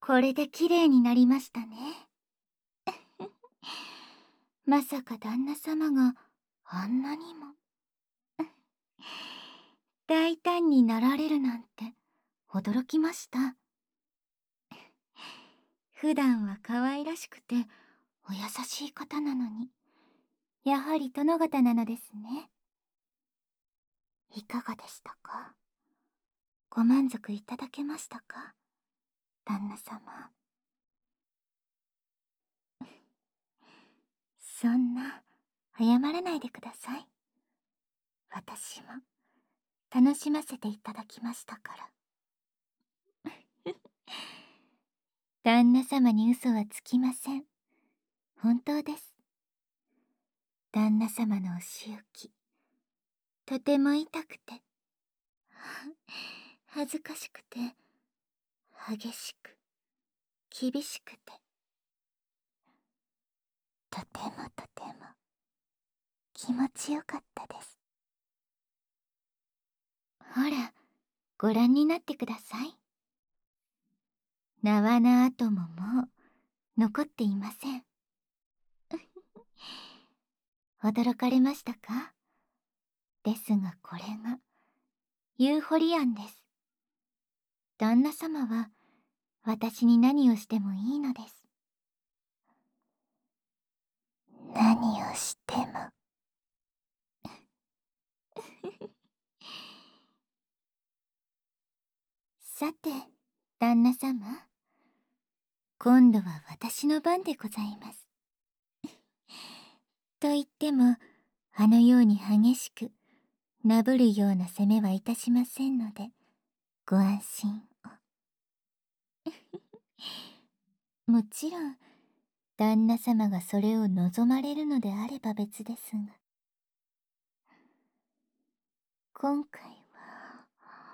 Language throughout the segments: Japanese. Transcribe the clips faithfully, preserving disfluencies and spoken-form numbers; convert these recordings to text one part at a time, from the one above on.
これで綺麗になりましたね。まさか旦那様があんなにも大胆になられるなんて驚きました。普段は可愛らしくてお優しい方なのに、やはり殿方なのですね。いかがでしたか？ご満足いただけましたか、旦那様。そんな謝らないでください。私も楽しませていただきましたから。旦那様に嘘はつきません。本当です。旦那様のお仕置き、とても痛くて、恥ずかしくて、激しく、厳しくて、とてもとても気持ちよかったです。ほら、ご覧になってください。縄の跡ももう残っていません。驚かれましたか？ですがこれがユーフォリアンです。旦那様は私に何をしてもいいのです。何をしても。さて、旦那様、今度は私の番でございます。と言っても、あのように激しく、なぶるような攻めはいたしませんので、ご安心を。もちろん、旦那様がそれを望まれるのであれば別ですが、今回は、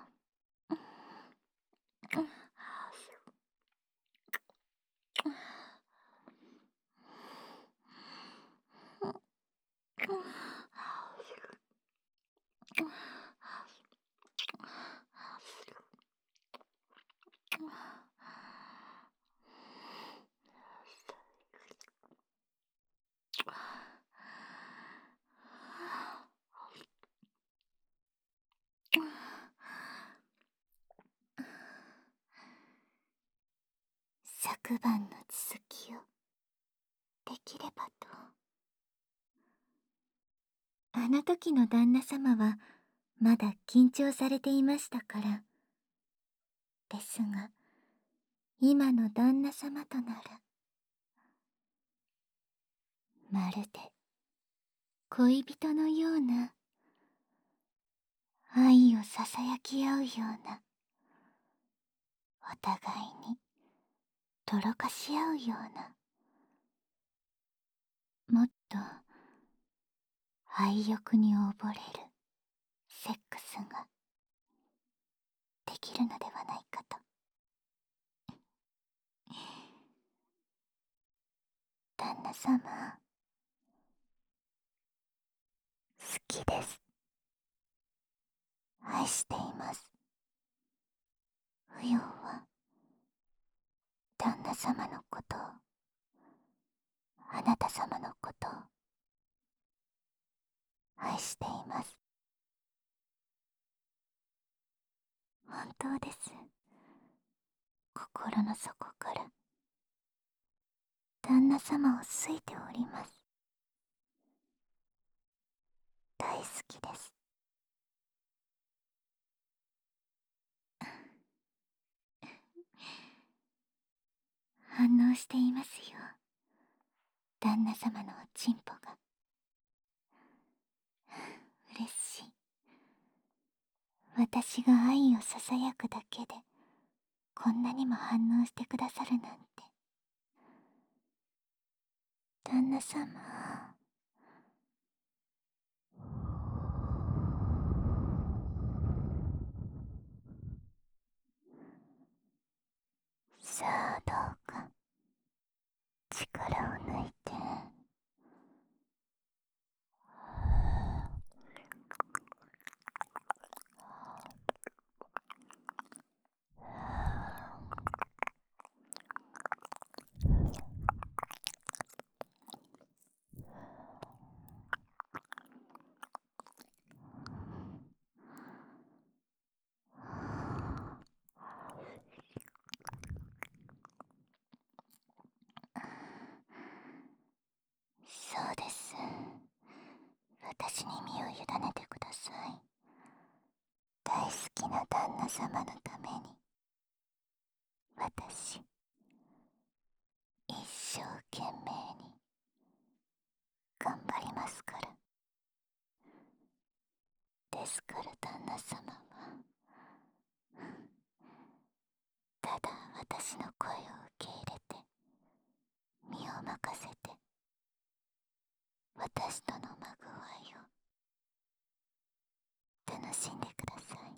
昨晩の続きをできればと。あの時の旦那様はまだ緊張されていましたから。ですが、今の旦那様となら、まるで恋人のような、愛をささやき合うような、お互いにとろかし合うような、もっと愛欲に溺れるセックスができるのではないかと。旦那様、好きです。愛しています。不要は旦那様のことを、あなた様のことを愛しています。本当です。心の底から旦那様を好いております。大好きです。反応していますよ、旦那様のおちんぽが。嬉しい。私が愛をささやくだけでこんなにも反応してくださるなんて。旦那様、さあどうか力を抜いて。 私に身を委ねてください。大好きな旦那様のために、私、一生懸命に頑張りますから。ですから旦那様は、ただ私の声を受け入れて、身を任せて、私とのまぐわいを楽しんでください。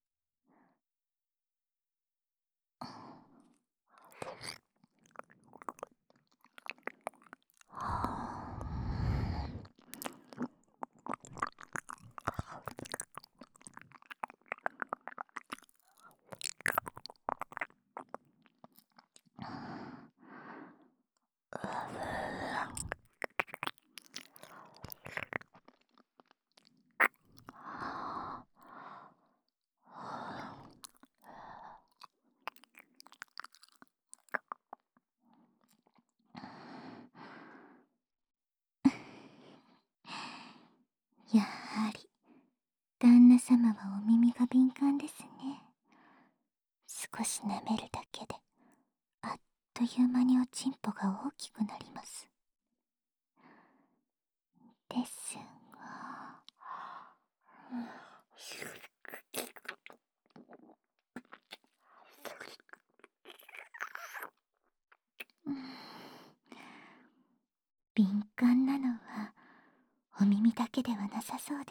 やはり旦那様はお耳が敏感ですね。少し舐めるだけであっという間におちんぽが大きくなります。ですが、うん、敏感なのはお耳だけではなさそうです。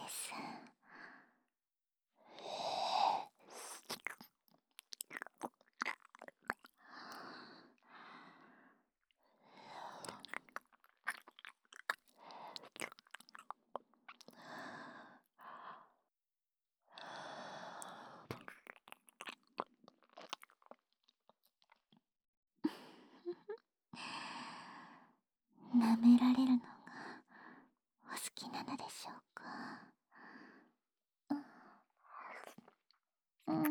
舐められるのがお好きなのでしょうか。うん、うん、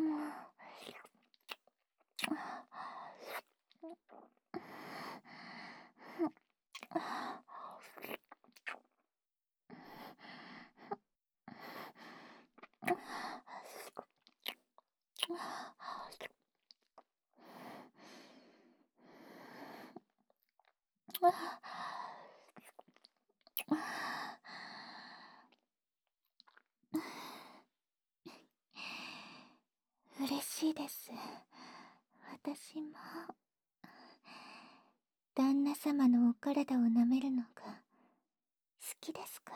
嬉しいです。私も旦那様のお体を舐めるのが好きですから。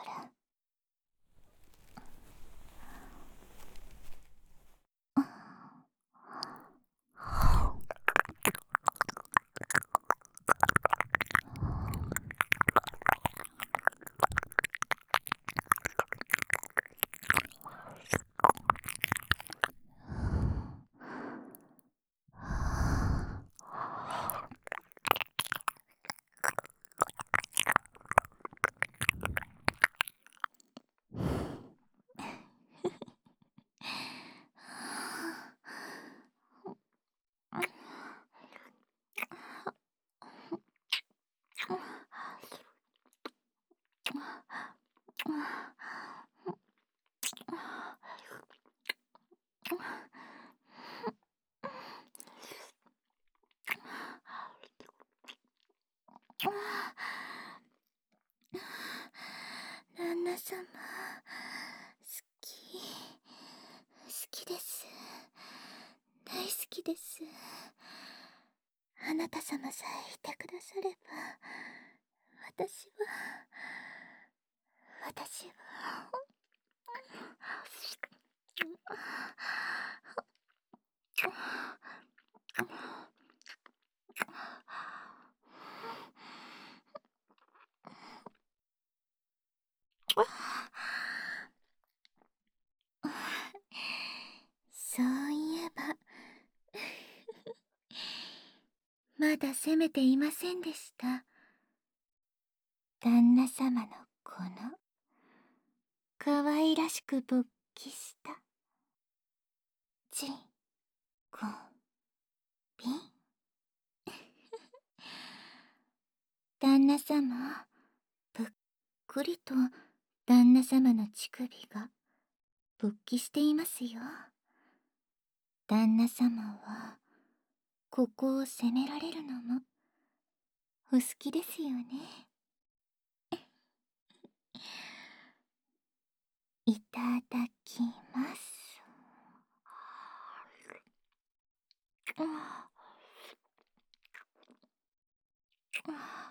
旦那様、好き、好きです。大好きです。あなた様さえいてくだされば、私は、私は、そういえばまだ責めていませんでした。旦那様のこの可愛らしく勃起したちんこびん。旦那様、ぷっくりと旦那様の乳首が勃起していますよ。旦那様はここを責められるのもお好きですよね。いただきます。ああ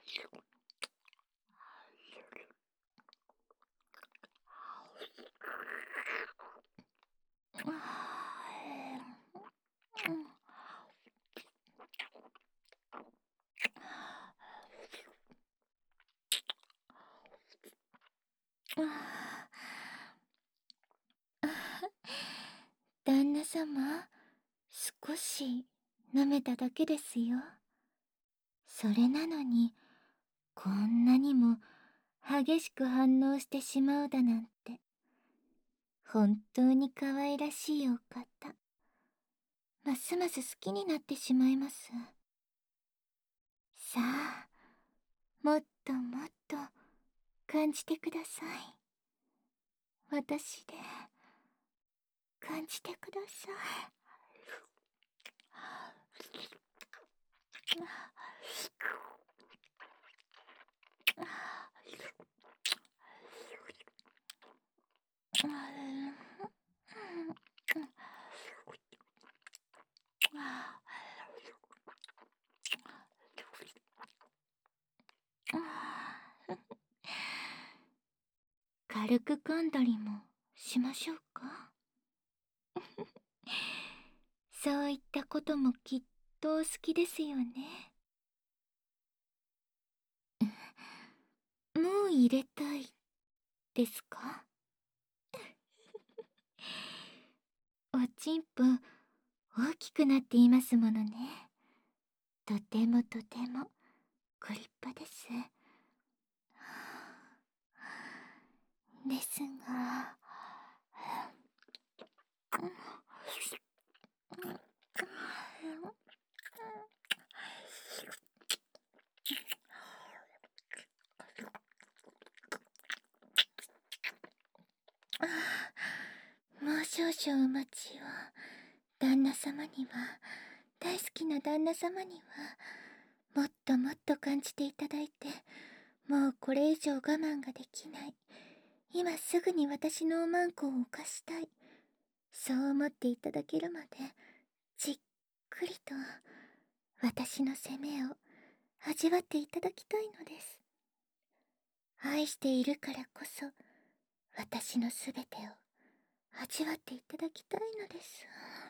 旦那様、少し舐めただけですよ。それなのに、こんなにも激しく反応してしまうだなんて、本当に可愛らしいお方。ますます好きになってしまいます。さあ、もっともっと感じてください。私で感じてください。軽く噛んだりもしましょうか。そういったこともきっとお好きですよね。もう入れたいですか？おちんぽ大きくなっていますものね。とてもとてもご立派です。ですが、もう少々お待ちを。旦那様には、大好きな旦那様には、もっともっと感じていただいて、もうこれ以上我慢ができない。今すぐに私のおまんこを犯したい。そう思っていただけるまで、じっくりと私の責めを味わっていただきたいのです。愛しているからこそ、私のすべてを味わっていただきたいのです。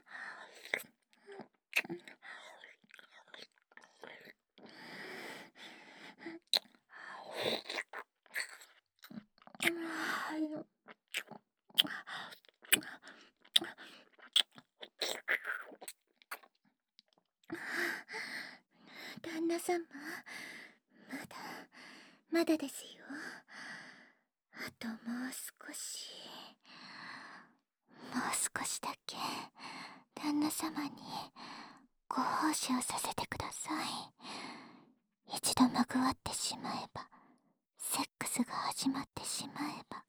旦那様、まだまだですよ。あともう少し、もう少しだけ旦那様にご奉仕をさせてください。一度まぐわってしまえば、セックスが始まってしまえば、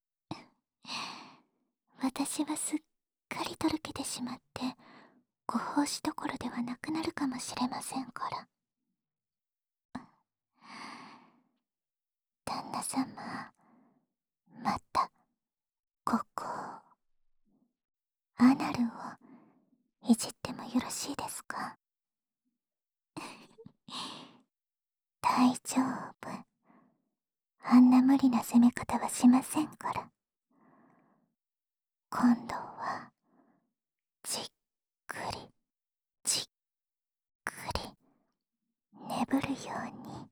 私はすっかりとろけてしまってご奉仕どころではなくなるかもしれませんから。旦那様、またここを、アナルをいじってもよろしいですか？大丈夫。あんな無理な攻め方はしませんから。今度はじっくりじっくり眠るように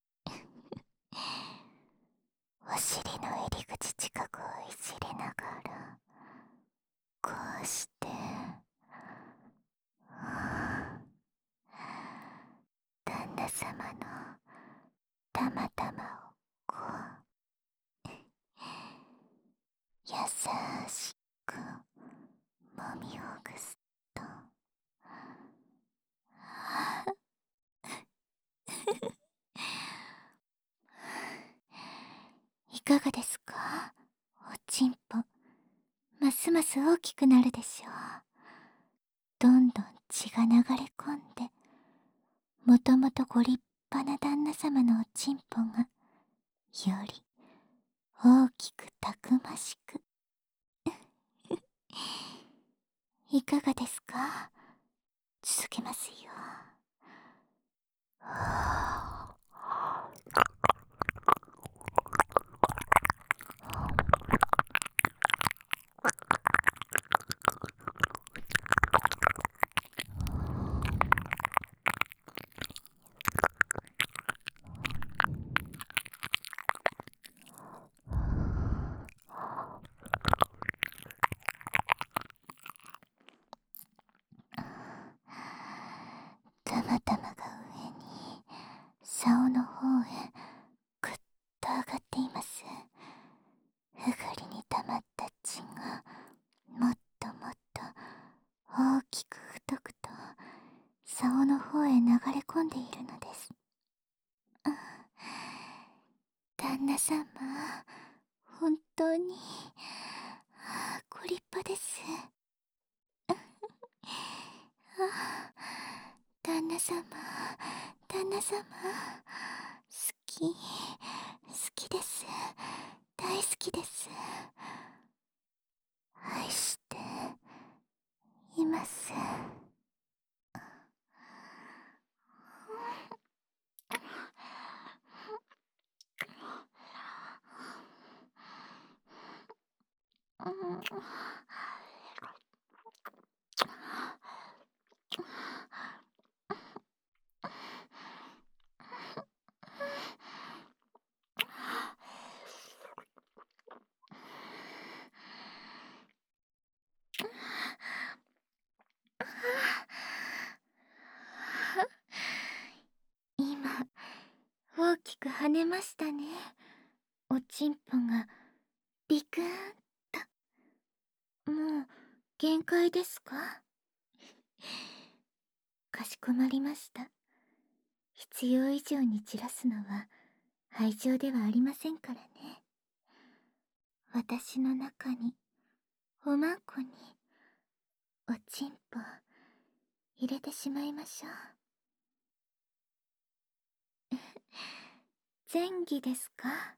お尻の入り口近くをいじりながら、こうして旦那様のたまたまをこう優しくもみほぐすといかがでですか？おちんぽ、ますます大きくなるでしょう。どんどん血が流れ込んで、もともとご立派な旦那様のおちんぽが、より大きくたくましく。いかがですか？続けますよ。たまたまが上に竿の方へぐっと上がっています。ふぐりに溜まった血がもっともっと大きく太くと竿の方へ流れ込んでいるのです。旦那様、本当にご立派です。あ、旦那様、旦那様、好き、好きです。大好きです。愛しています。今、大きく跳ねましたね。おちんぽがビクーンと。もう限界ですか？かしこまりました。必要以上に散らすのは愛情ではありませんからね。私の中に、おまんこに、おちんぽ入れてしまいましょう。前儀ですか？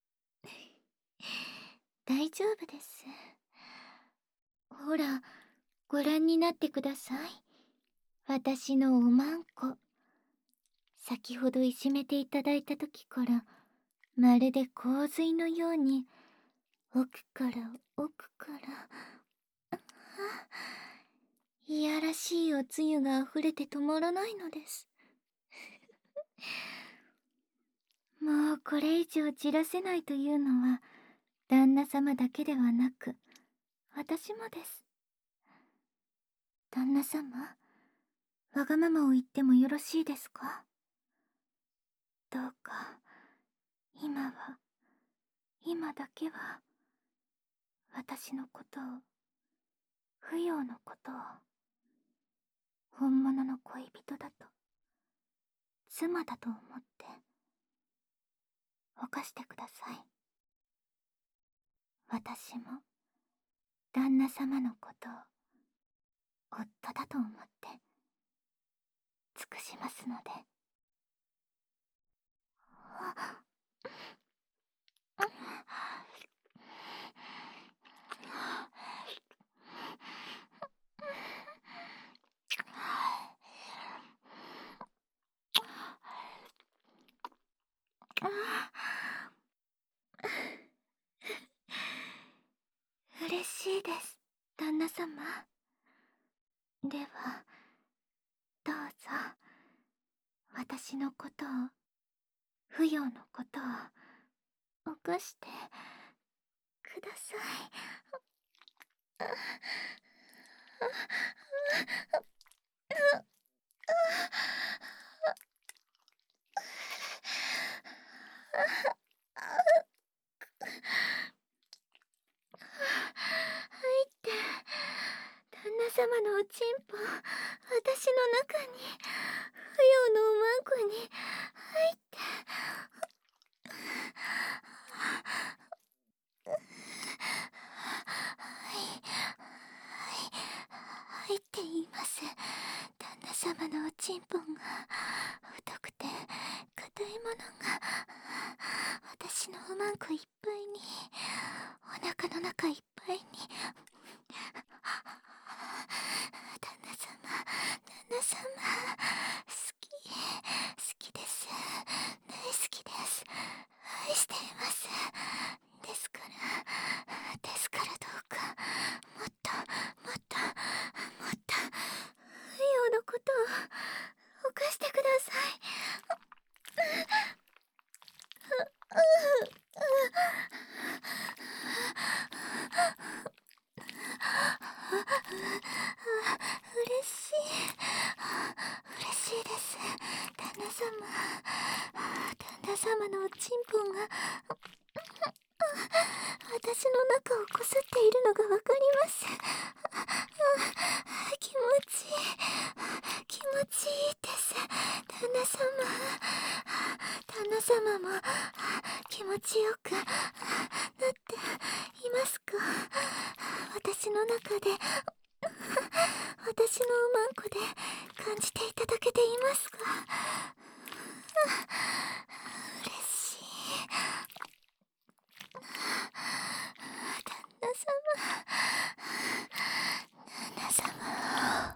大丈夫です。ほら、ご覧になってください。私のおまんこ。先ほどいじめていただいた時から、まるで洪水のように、奥から奥から、いやらしいおつゆがあふれて止まらないのです。もうこれ以上散らせないというのは、旦那様だけではなく、私もです。旦那様、わがままを言ってもよろしいですか？どうか、今は、今だけは、私のことを、不要のことを、本物の恋人だと、妻だと思って、犯してください。私も、旦那様のことを、夫だと思って、尽くしますので。嬉しいです、旦那様。では、どうぞ、私のことを、不要のことを、犯してください。入って、旦那様のおちんぽ、私の中に、不要のおまんこに入って。 様のおちんぽんが太くて硬いものが私のおまんこいっぱいに、お腹の中いっぱいに。旦那様、旦那様、好き、好きです。大好きです。愛しています。ですから、ですからどうか、もっと、もっと、もっと、陽のことを犯してください。嬉しい。嬉しいです。旦那様。旦那様のおちんぽんが私の中をこすっているのがわかります。気持ちいい。気持ちいいです。旦那様。旦那様も気持ちよくなっていますか？私の中で、私のおまんこで感じていただけていますか？嬉しい。旦那様、旦那様。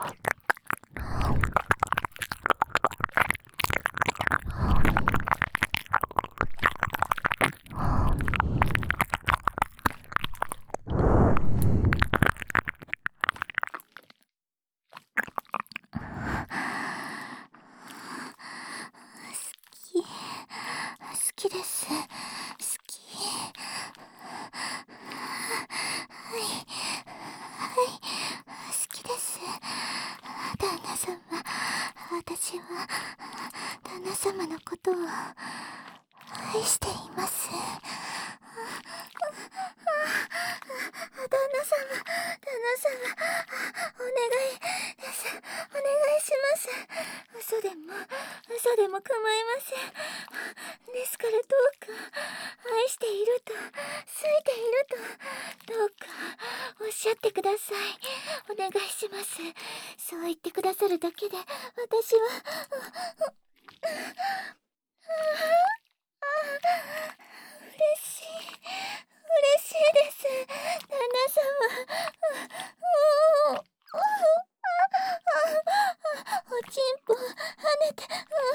好き、好きです。好き。はい、はい、好きです。旦那様、私は旦那様のことを愛しています。旦那様、旦那様、お願いです。お願いします。嘘でも、嘘でも構いません。ですからどうか、愛していると、好いていると、どうか、おっしゃってください。お願いします。そう言ってくださるだけで、私は、嬉しい。嬉しいです。旦那様。おお、おちんぽ跳ねて、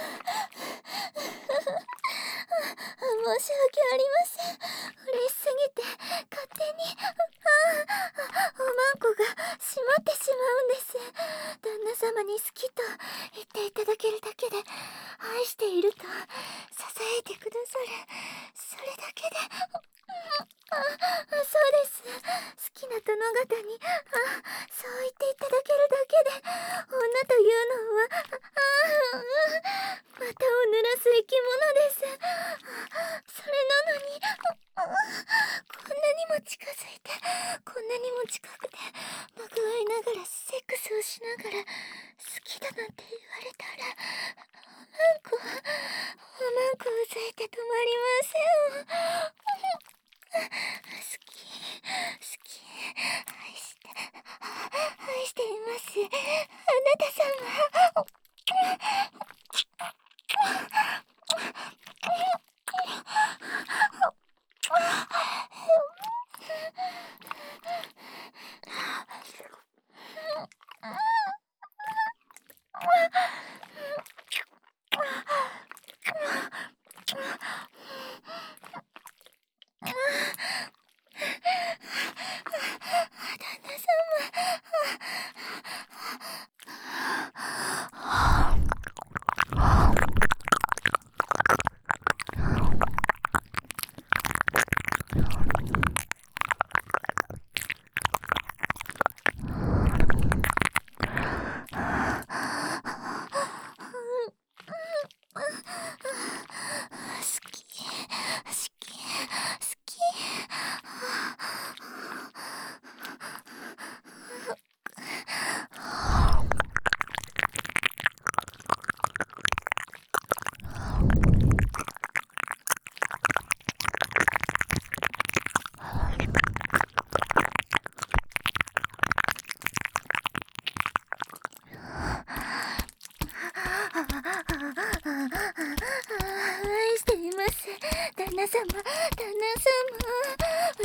申し訳ありません。嬉しすぎて勝手におまんこが閉まってしまうんです。旦那様に好きと言っていただけるだけで、愛していると支えてくださる、それだけで、あ、そうです。好きな殿方に、あ、そう言っていただけるだけで、女というのは、あ、股を濡らす生き物です。それなのに、こんなにも近づいて、こんなにも近くで、まぐわいながらセックスをしながら、好きだなんて言われたら、おまんこ、おまんこうざいて止まりません。好き、好き、愛して、愛しています。あなた様。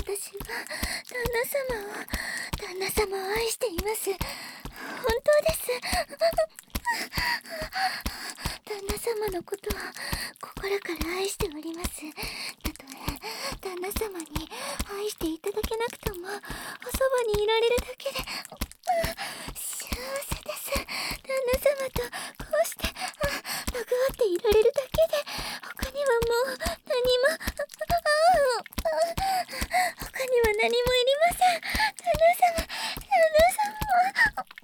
私は旦那様を旦那様を愛しています。本当です。旦那様のことは心から愛しております。たとえ旦那様に愛していただけなくともおそばにいられるだけで幸せです。旦那様とこうしてまぐわっていられるだけで他にはもう何も他には何もいりません。旦那様、旦那様。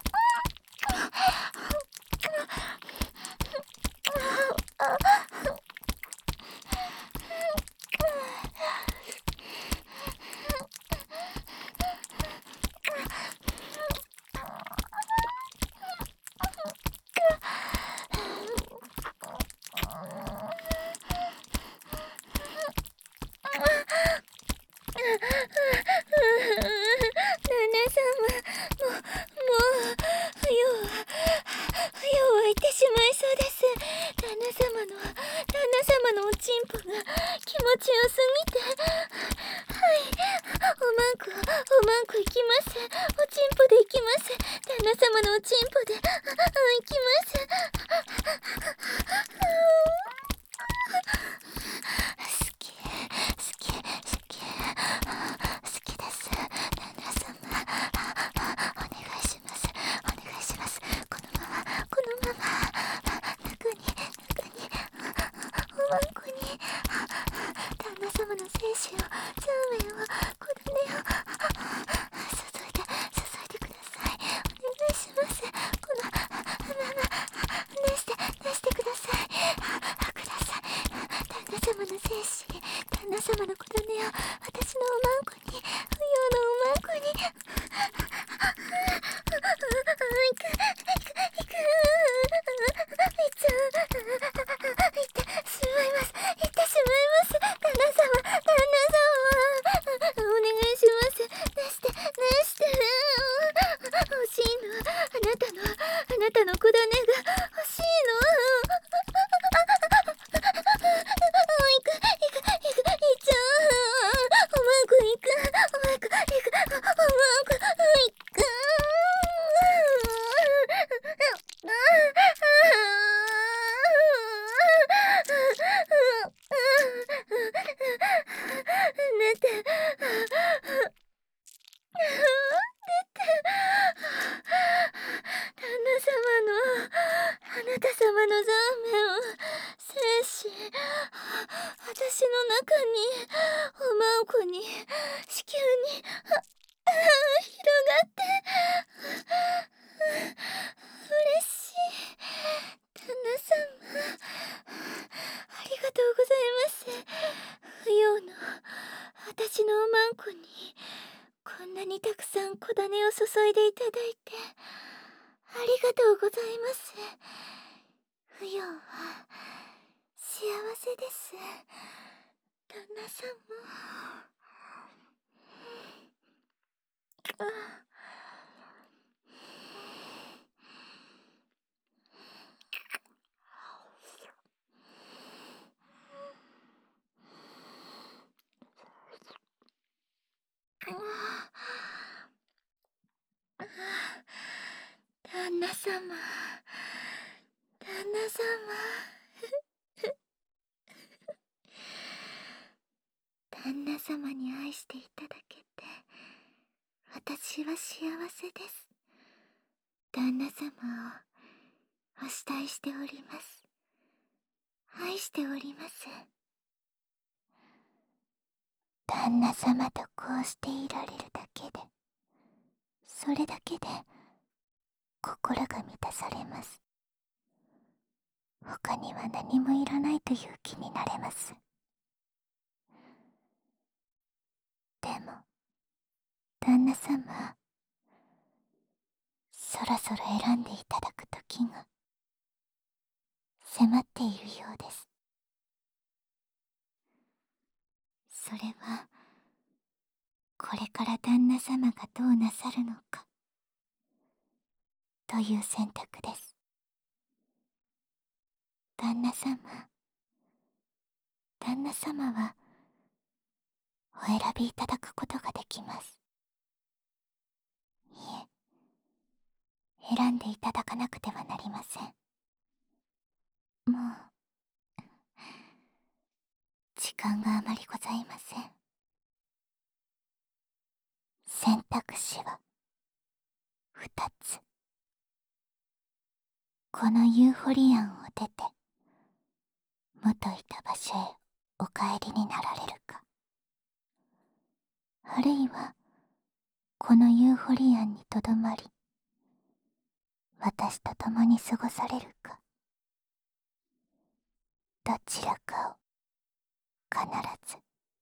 旦那様、旦那様。旦那様に愛していただけて私は幸せです。旦那様をお慕いしております。愛しております。旦那様とこうしていられるだけで、それだけで心が満たされます。他には何もいらないという気になれます。でも旦那様、そろそろ選んでいただく時が迫っているようです。それはこれから旦那様がどうなさるのかという選択です。旦那様、旦那様はお選びいただくことができます。いえ、選んでいただかなくてはなりません。もう時間があまりございません。選択肢はふたつ。このユーフォリアンを出て元いた場所へお帰りになられるか、あるいはこのユーフォリアンにとどまり私と共に過ごされるか、どちらかを必ず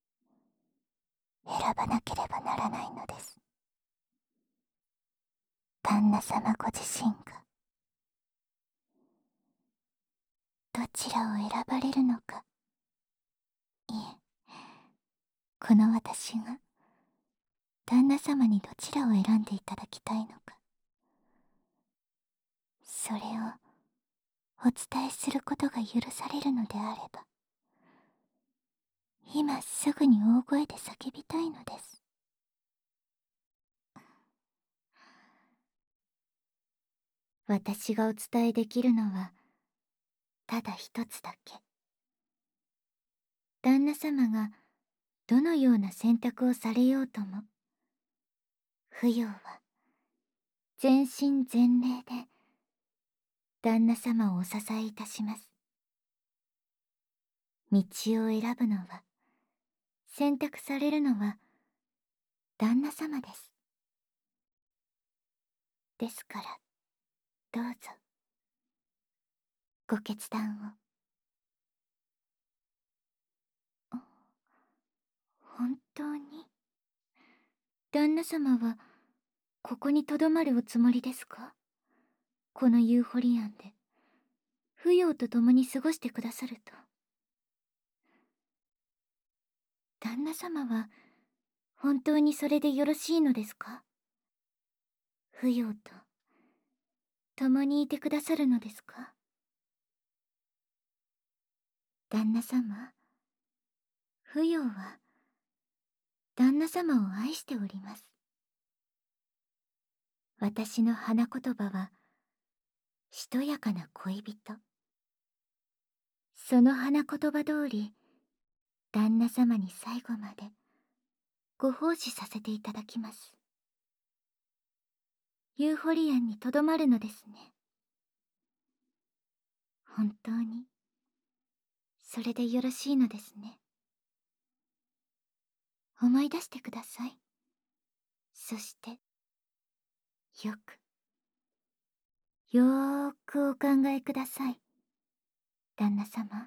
選ばなければならないのです。旦那様ご自身がどちらを選ばれるのか、いえ、この私が旦那様にどちらを選んでいただきたいのか、それをお伝えすることが許されるのであれば、今すぐに大声で叫びたいのです。私がお伝えできるのはただ一つだけ。旦那様がどのような選択をされようとも、芙蓉は全身全霊で旦那様をお支えいたします。道を選ぶのは、選択されるのは旦那様です。ですからどうぞご決断を。本当に旦那様はここにとどまるおつもりですか？このユーフォリアンで芙蓉と共に過ごしてくださると。旦那様は本当にそれでよろしいのですか？芙蓉と共にいてくださるのですか？旦那様、芙蓉は旦那様を愛しております。私の花言葉はしとやかな恋人。その花言葉通り、旦那様に最後までご奉仕させていただきます。ユーフォリアンにとどまるのですね。本当にそれでよろしいのですね。思い出してください。そしてよくよーくお考えください。旦那様、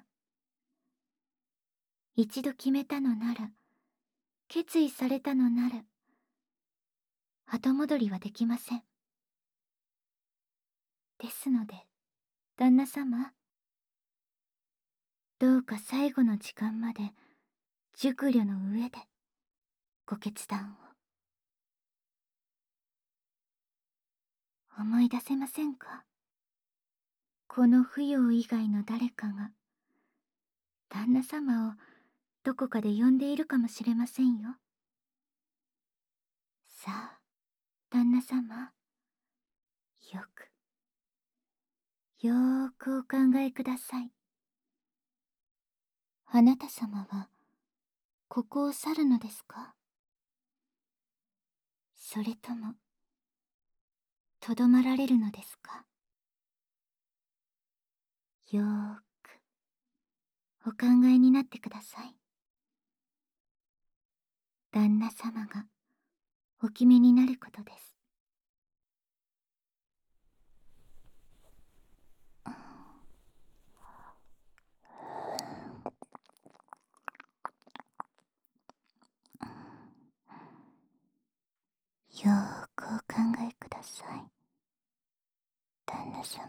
一度決めたのなら、決意されたのなら、後戻りはできません。ですので旦那様、どうか最後の時間まで熟慮の上でご決断を。思い出せませんか？この芙蓉以外の誰かが旦那様をどこかで呼んでいるかもしれませんよ。さあ旦那様、よくよーくお考えください。あなた様はここを去るのですか？それともとどまられるのですか？よーくお考えになってください。旦那様がお決めになることです。よーくお考えください。旦那様、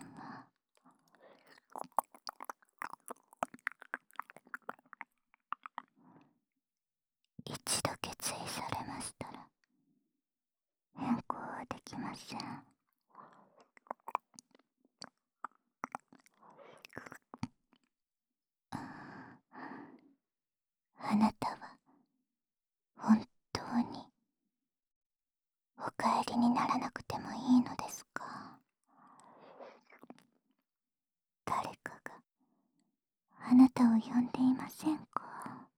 一度決意されましたら変更はできません。あなたはお帰りにならなくてもいいのですか？誰かがあなたを呼んでいませんか？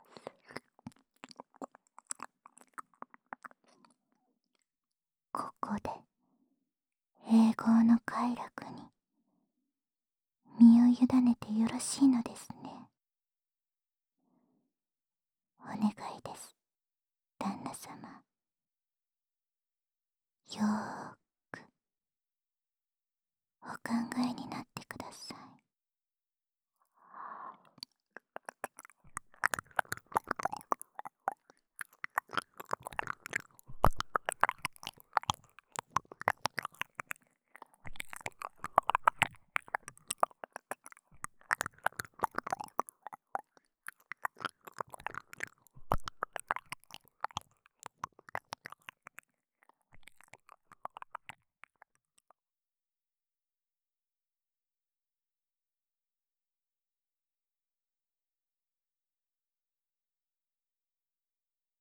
ここで永劫の快楽に身を委ねてよろしいのですね。お願いです、旦那様。よーくお考えになっ